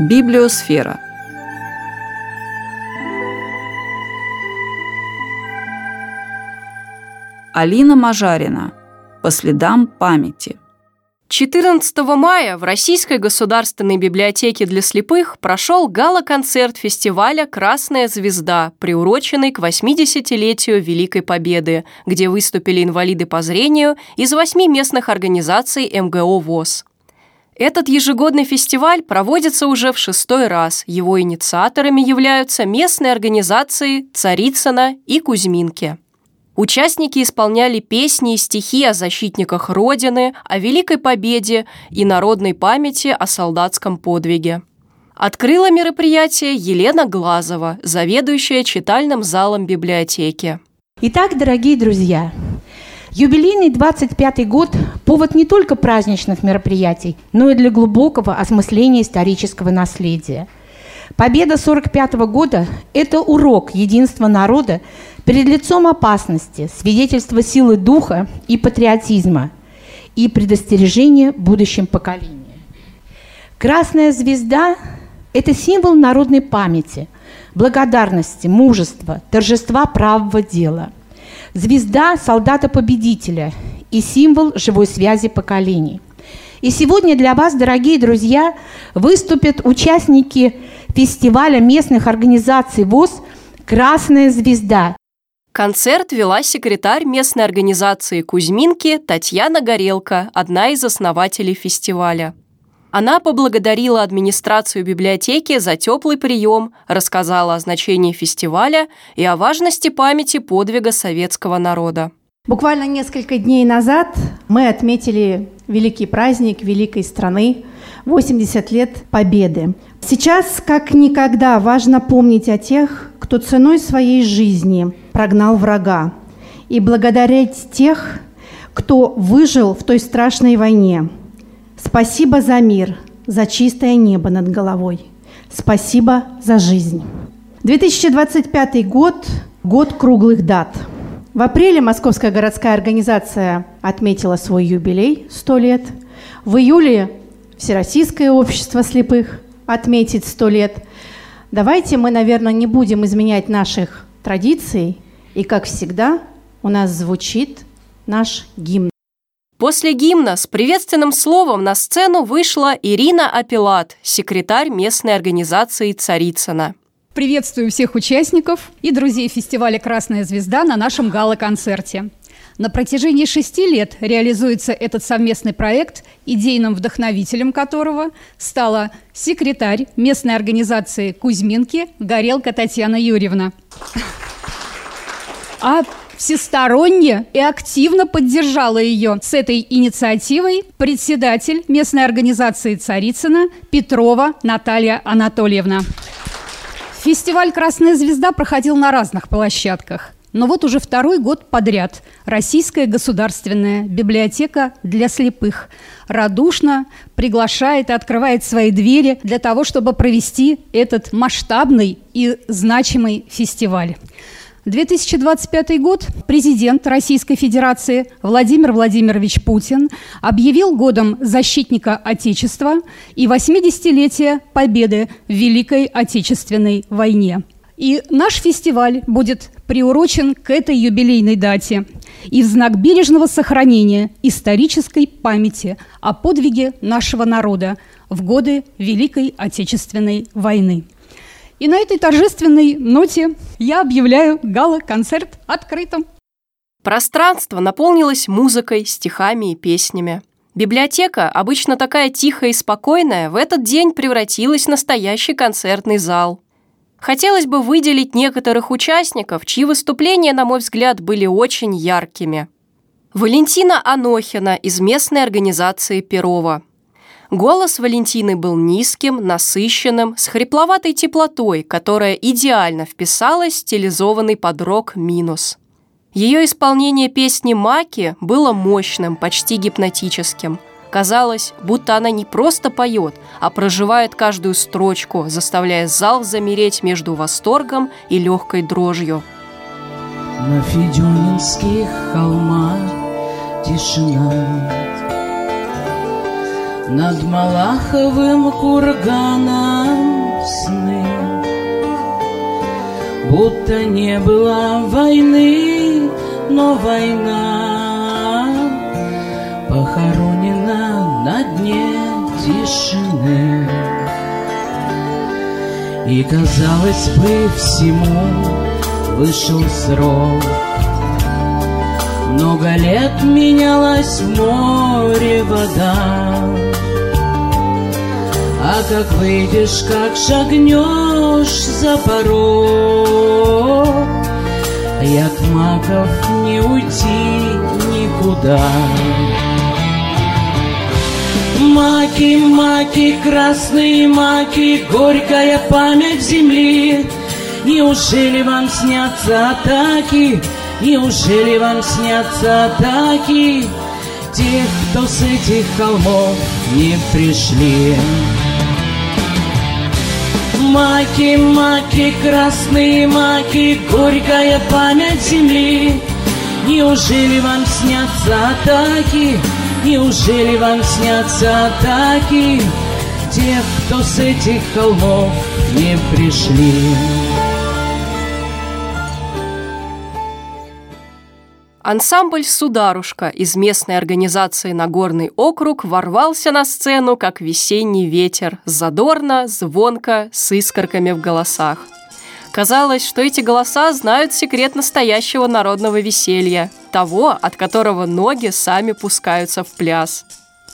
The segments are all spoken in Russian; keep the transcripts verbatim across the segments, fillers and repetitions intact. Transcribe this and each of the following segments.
Библиосфера. Алина Мажарина. По следам памяти. четырнадцатого мая в Российской государственной библиотеке для слепых прошел гала-концерт фестиваля «Красная звезда», приуроченный к восьмидесятилетию Великой Победы, где выступили инвалиды по зрению из восьми местных организаций эм гэ о ВОС. Этот ежегодный фестиваль проводится уже в шестой раз. Его инициаторами являются местные организации Царицына и Кузьминки. Участники исполняли песни и стихи о защитниках Родины, о Великой Победе и народной памяти о солдатском подвиге. Открыла мероприятие Елена Глазова, заведующая читальным залом библиотеки. Итак, дорогие друзья, юбилейный двадцать пятый год – повод не только праздничных мероприятий, но и для глубокого осмысления исторического наследия. Победа сорок пятого года – это урок единства народа перед лицом опасности, свидетельство силы духа и патриотизма и предостережение будущим поколениям. Красная звезда – это символ народной памяти, благодарности, мужества, торжества правого дела. Звезда солдата-победителя и символ живой связи поколений. И сегодня для вас, дорогие друзья, выступят участники фестиваля местных организаций ВОС «Красная звезда». Концерт вела секретарь местной организации Кузьминки Татьяна Горелко, одна из основателей фестиваля. Она поблагодарила администрацию библиотеки за теплый прием, рассказала о значении фестиваля и о важности памяти подвига советского народа. Буквально несколько дней назад мы отметили великий праздник великой страны – восемьдесят лет Победы. Сейчас, как никогда, важно помнить о тех, кто ценой своей жизни прогнал врага, и благодарить тех, кто выжил в той страшной войне. Спасибо за мир, за чистое небо над головой. Спасибо за жизнь. две тысячи двадцать пятый год – год круглых дат. В апреле Московская городская организация отметила свой юбилей – сто лет. В июле Всероссийское общество слепых отметит сто лет. Давайте мы, наверное, не будем изменять наших традиций. И, как всегда, у нас звучит наш гимн. После гимна с приветственным словом на сцену вышла Ирина Апилат, секретарь местной организации Царицына. Приветствую всех участников и друзей фестиваля «Красная звезда» на нашем гала-концерте. На протяжении шести лет реализуется этот совместный проект, идейным вдохновителем которого стала секретарь местной организации Кузьминки Горелко Татьяна Юрьевна. А всесторонне и активно поддержала ее с этой инициативой председатель местной организации Царицына Петрова Наталья Анатольевна. Фестиваль «Красная звезда» проходил на разных площадках. Но вот уже второй год подряд Российская государственная библиотека для слепых радушно приглашает и открывает свои двери для того, чтобы провести этот масштабный и значимый фестиваль. две тысячи двадцать пятый год президент Российской Федерации Владимир Владимирович Путин объявил годом защитника Отечества и восьмидесятилетия Победы в Великой Отечественной войне. И наш фестиваль будет приурочен к этой юбилейной дате и в знак бережного сохранения исторической памяти о подвиге нашего народа в годы Великой Отечественной войны. И на этой торжественной ноте я объявляю гала-концерт открытым. Пространство наполнилось музыкой, стихами и песнями. Библиотека, обычно такая тихая и спокойная, в этот день превратилась в настоящий концертный зал. Хотелось бы выделить некоторых участников, чьи выступления, на мой взгляд, были очень яркими. Валентина Анохина из местной организации «Перово». Голос Валентины был низким, насыщенным, с хрипловатой теплотой, которая идеально вписалась в стилизованный под рок минус. Ее исполнение песни «Маки» было мощным, почти гипнотическим. Казалось, будто она не просто поет, а проживает каждую строчку, заставляя зал замереть между восторгом и легкой дрожью. На Федюнинских холмах тишина, над Малаховым курганом сны. Будто не было войны, но война похоронена на дне тишины. И, казалось бы, всему вышел срок. Много лет менялась в море вода, а как выйдешь, как шагнешь за порог, и от маков не уйти никуда. Маки, маки, красные маки, горькая память земли. Неужели вам снятся атаки? Неужели вам снятся атаки тех, кто с этих холмов не пришли? Маки, маки, красные маки, горькая память земли. Неужели вам снятся атаки? Неужели вам снятся атаки тех, кто с этих холмов не пришли? Ансамбль «Сударушка» из местной организации «Нагорный округ» ворвался на сцену, как весенний ветер, задорно, звонко, с искорками в голосах. Казалось, что эти голоса знают секрет настоящего народного веселья, того, от которого ноги сами пускаются в пляс.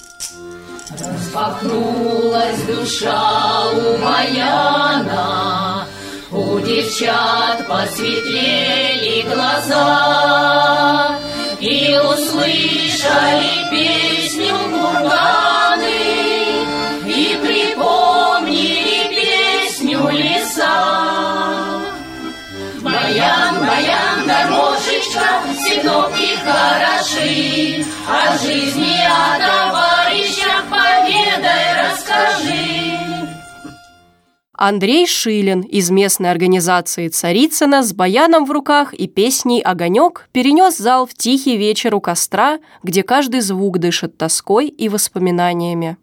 Распахнулась душа у баяна, у девчат посветлели глаза, и услышали песню курганы, и припомнили песню леса. Баян, баян, дорожечка, все кнопки хороши, о жизни, о товарищах поведай, расскажи. Андрей Шилин из местной организации «Царицына» с баяном в руках и песней «Огонек» перенес зал в тихий вечер у костра, где каждый звук дышит тоской и воспоминаниями.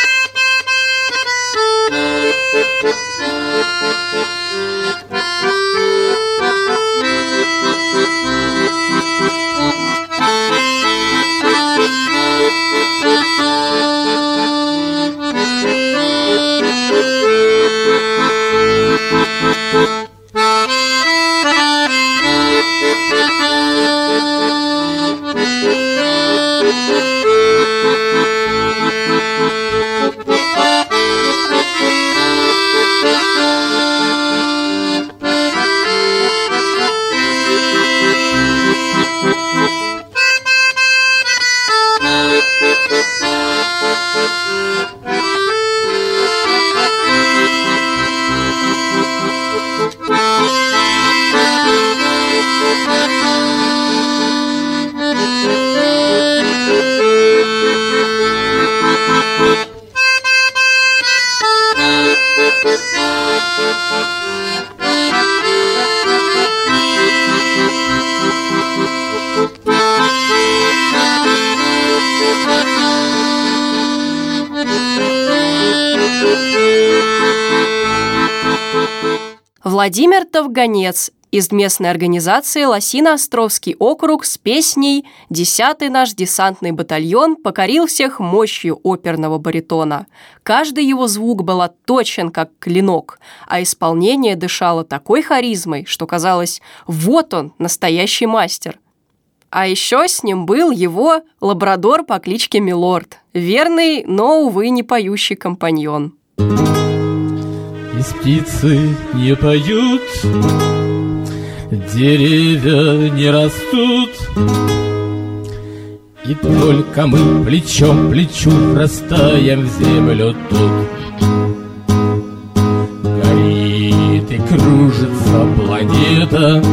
Владимир Тавганец из местной организации «Лосино-Островский округ» с песней «Десятый наш десантный батальон покорил всех мощью оперного баритона». Каждый его звук был отточен, как клинок, а исполнение дышало такой харизмой, что казалось, вот он, настоящий мастер. А еще с ним был его лабрадор по кличке Милорд, верный, но, увы, не поющий компаньон. И птицы не поют, деревья не растут, и только мы плечом к плечу растаем в землю тут. Горит и кружится планета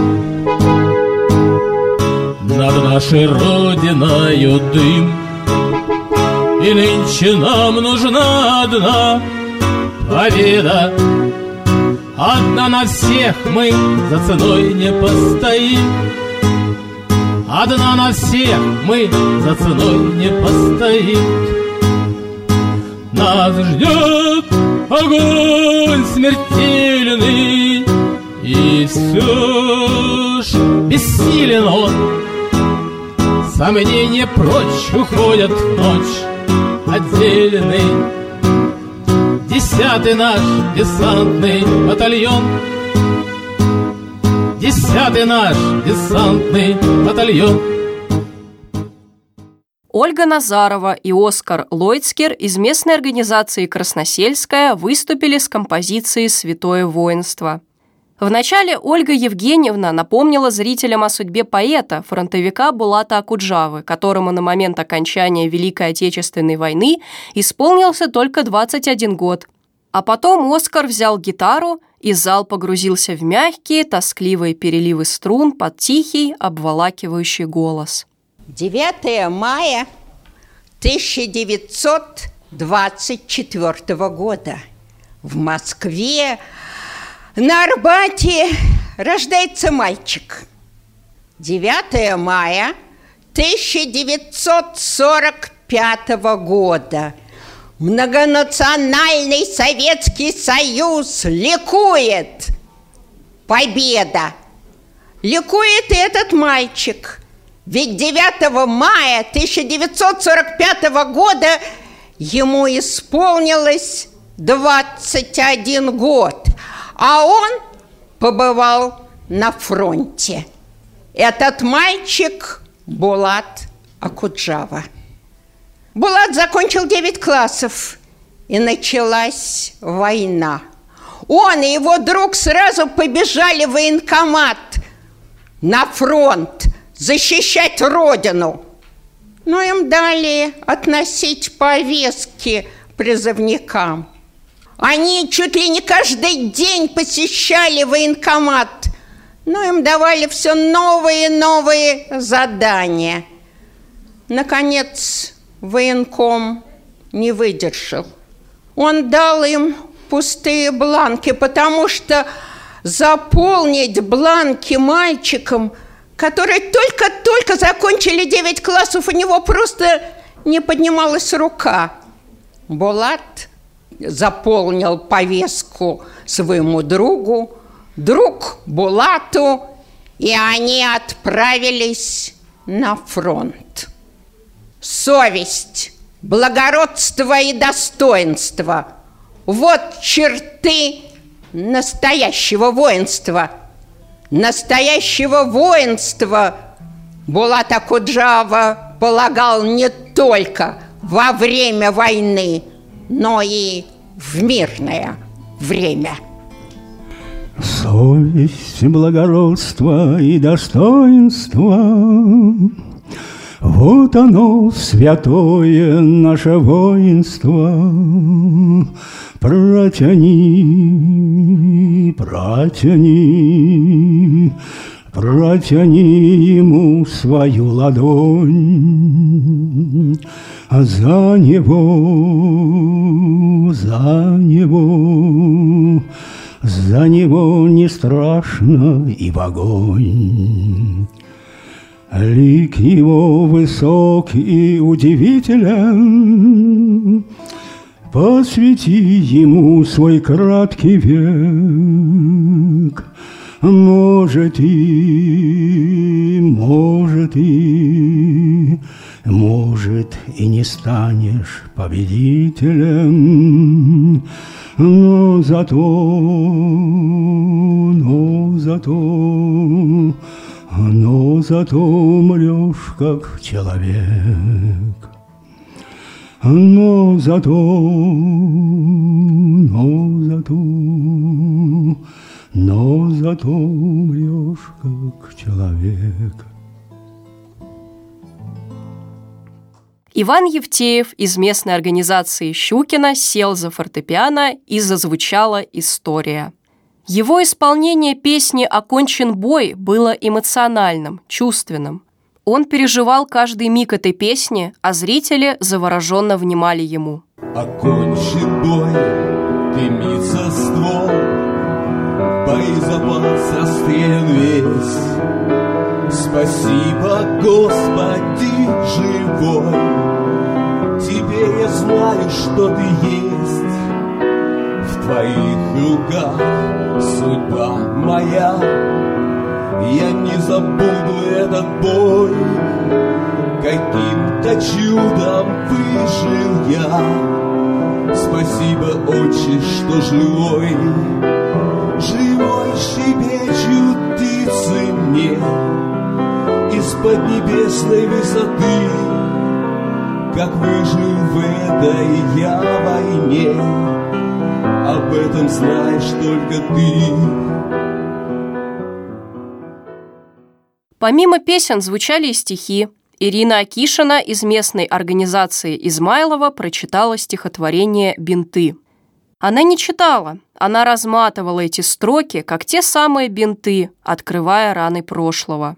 над нашей родиною дым, и нынче нам нужна одна победа. Одна на всех мы за ценой не постоим. Одна на всех мы за ценой не постоим. нас ждет огонь смертельный, и все ж бессилен он. Сомнения прочь уходят в ночь отдельный. Десятый наш десантный батальон, Десятый наш десантный батальон. Ольга Назарова и Оскар Лойцкер из местной организации «Красносельская» выступили с композицией «Святое воинство». Вначале Ольга Евгеньевна напомнила зрителям о судьбе поэта, фронтовика Булата Акуджавы, которому на момент окончания Великой Отечественной войны исполнился только двадцать один год. А потом Оскар взял гитару, и зал погрузился в мягкие, тоскливые переливы струн под тихий, обволакивающий голос. девятое мая тысяча девятьсот двадцать четвёртого года в Москве на Арбате рождается мальчик. девятое мая тысяча девятьсот сорок пятого года многонациональный Советский Союз ликует. Победа! Ликует и этот мальчик. Ведь девятого мая тысяча девятьсот сорок пятого года ему исполнилось двадцать один год, а он побывал на фронте. Этот мальчик Булат Акуджава. Булат закончил девять классов, и началась война. Он и его друг сразу побежали в военкомат на фронт защищать родину. Но им дали относить повестки призывникам. Они чуть ли не каждый день посещали военкомат, но им давали все новые и новые задания. Наконец, военком не выдержал. Он дал им пустые бланки, потому что заполнить бланки мальчикам, которые только-только закончили девять классов, у него просто не поднималась рука. Булат заполнил повестку своему другу, друг Булату, и они отправились на фронт. Совесть, благородство и достоинство – вот черты настоящего воинства. Настоящего воинства Булат Акуджава полагал не только во время войны, но и в мирное время. Совесть, благородство и достоинство – вот оно, святое наше воинство. Протяни, протяни, протяни ему свою ладонь. За него, за него, за него не страшно и в огонь. Лик его высок и удивителен, посвяти ему свой краткий век. Может и, может и, может и не станешь победителем, но зато, но зато, но зато умрешь как человек. Но зато, но зато, но зато умрешь как человек. Иван Евтеев из местной организации «Щукина» сел за фортепиано, и зазвучала история. Его исполнение песни «Окончен бой» было эмоциональным, чувственным. Он переживал каждый миг этой песни, а зрители завороженно внимали ему. Окончен бой, дымится ствол, боезапас расстрелян весь. Спасибо, Господи, живой, теперь я знаю, знаю, что ты есть. В твоих руках судьба моя. Я не забуду этот бой. Каким-то чудом выжил я. Спасибо, Отче, что живой. Живой щебечут птицы мне из-под небесной высоты. Как выжил в этой я войне, об этом знаешь только ты. Помимо песен звучали и стихи. Ирина Акишина из местной организации Измайлова прочитала стихотворение «Бинты». Она не читала, она разматывала эти строки, как те самые бинты, открывая раны прошлого.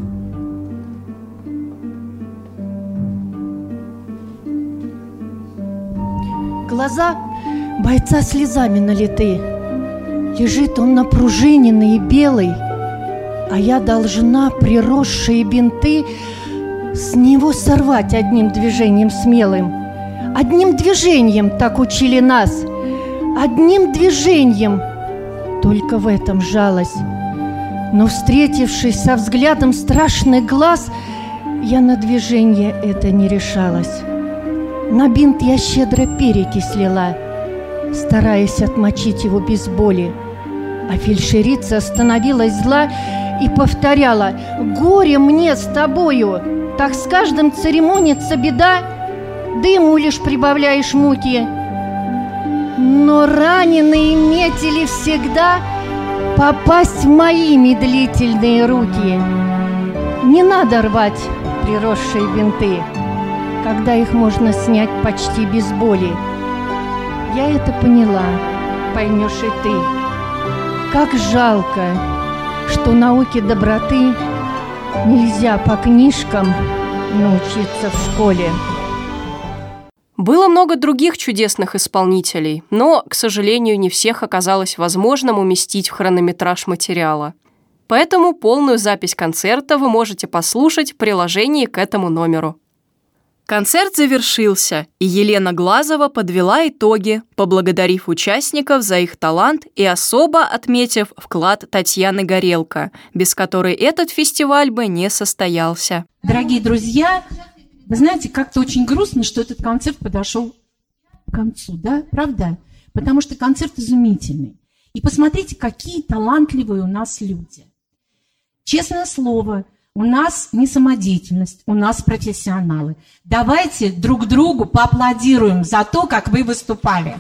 Глаза бойца слезами налиты. Лежит он напружиненный и белый, а я должна приросшие бинты с него сорвать одним движением смелым. Одним движением так учили нас. Одним движением. Только в этом жалость. Но, встретившись со взглядом страшных глаз, я на движение это не решалась. На бинт я щедро перекись лила, стараясь отмочить его без боли. А фельдшерица становилась зла и повторяла: «Горе мне с тобою! Так с каждым церемонится беда, дыму лишь прибавляешь муки». Но раненые метили всегда попасть в мои медлительные руки. Не надо рвать приросшие бинты, когда их можно снять почти без боли. Я это поняла, поймешь и ты. Как жалко, что науке доброты нельзя по книжкам научиться в школе. Было много других чудесных исполнителей, но, к сожалению, не всех оказалось возможным уместить в хронометраж материала. Поэтому полную запись концерта вы можете послушать в приложении к этому номеру. Концерт завершился, и Елена Глазова подвела итоги, поблагодарив участников за их талант и особо отметив вклад Татьяны Горелко, без которой этот фестиваль бы не состоялся. Дорогие друзья, вы знаете, как-то очень грустно, что этот концерт подошел к концу, да, правда? Потому что концерт изумительный. И посмотрите, какие талантливые у нас люди. Честное слово, у нас не самодеятельность, у нас профессионалы. Давайте друг другу поаплодируем за то, как вы выступали.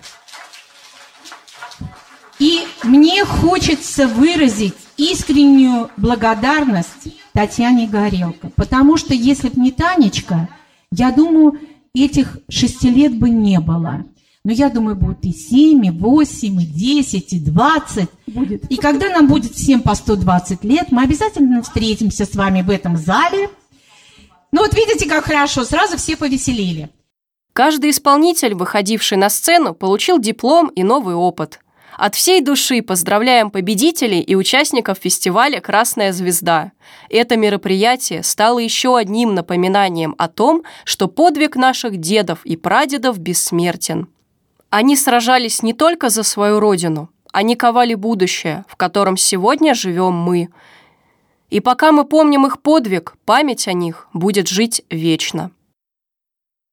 И мне хочется выразить искреннюю благодарность Татьяне Горелко, потому что если бы не Танечка, я думаю, этих шести лет бы не было. Но я думаю, будет и семь, и восемь, и десять, и двадцать. Будет. И когда нам будет всем по сто двадцать лет, мы обязательно встретимся с вами в этом зале. Ну вот видите, как хорошо, сразу все повеселели. Каждый исполнитель, выходивший на сцену, получил диплом и новый опыт. От всей души поздравляем победителей и участников фестиваля «Красная звезда». Это мероприятие стало еще одним напоминанием о том, что подвиг наших дедов и прадедов бессмертен. Они сражались не только за свою родину, они ковали будущее, в котором сегодня живем мы. И пока мы помним их подвиг, память о них будет жить вечно.